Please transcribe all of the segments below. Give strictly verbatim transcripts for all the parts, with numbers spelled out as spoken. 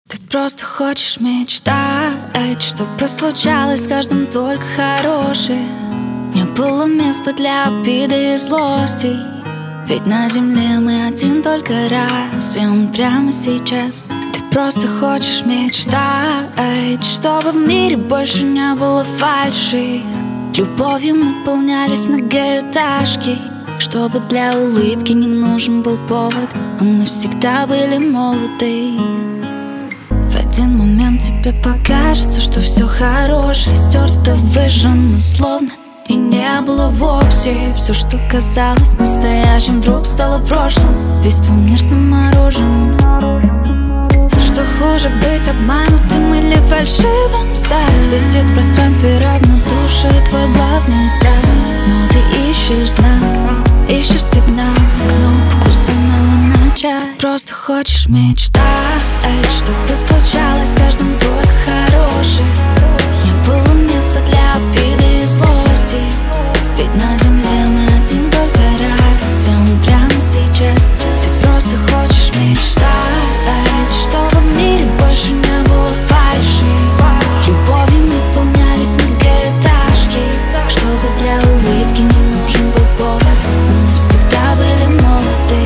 Ты просто хочешь мечтать, чтобы случалось с каждым только хорошее. Не было места для обиды и злости, ведь на земле мы один только раз, и он прямо сейчас. Ты просто хочешь мечтать, чтобы в мире больше не было фальши. Любовью наполнялись многоэтажки, чтобы для улыбки не нужен был повод, а мы всегда были молоды. В один момент тебе покажется, что все хорошее стерто, выжжено, словно и не было вовсе. Все, что казалось настоящим, вдруг стало прошлым. Весь твой мир заморожен. Что хуже, быть обманутым или фальшивым стать? Висит в пространстве равнодушие, твой главный страх. Но ты ищешь знак, ищешь сигнал, кнопку снова начать. Ты просто хочешь мечтать, чтобы случалось с каждым только хорошее. Не было места для обиды и злости, ведь на земле мы один только раз, и он прямо сейчас. Ты просто хочешь мечтать, чтобы в мире больше не было фальши. Любовью наполнялись многоэтажки, чтобы для улыбки не нужен был повод, а мы всегда были молоды.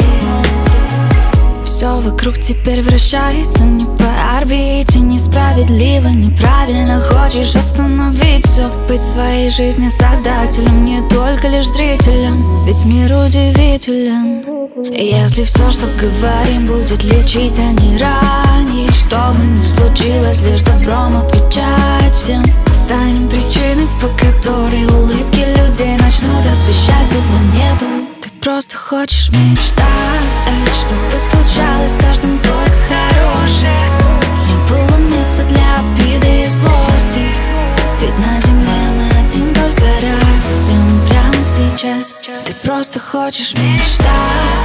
Все вокруг теперь вращается не по орбите, несправедливо, неправильно. Хочешь остановить все, быть своей жизнью создателем, не только лишь зрителем, ведь мир удивителен. И если все, что говорим, будет лечить, а не ранить, что бы ни случилось, лишь добром отвечать всем, станем причиной, по которой улыбки людей начнут освещать всю планету. Ты просто хочешь мечтать, чтобы случалось с каждым только хорошее. Не было места для обиды и злости, ведь на земле мы один только раз, и он прямо сейчас. Ты просто хочешь мечтать,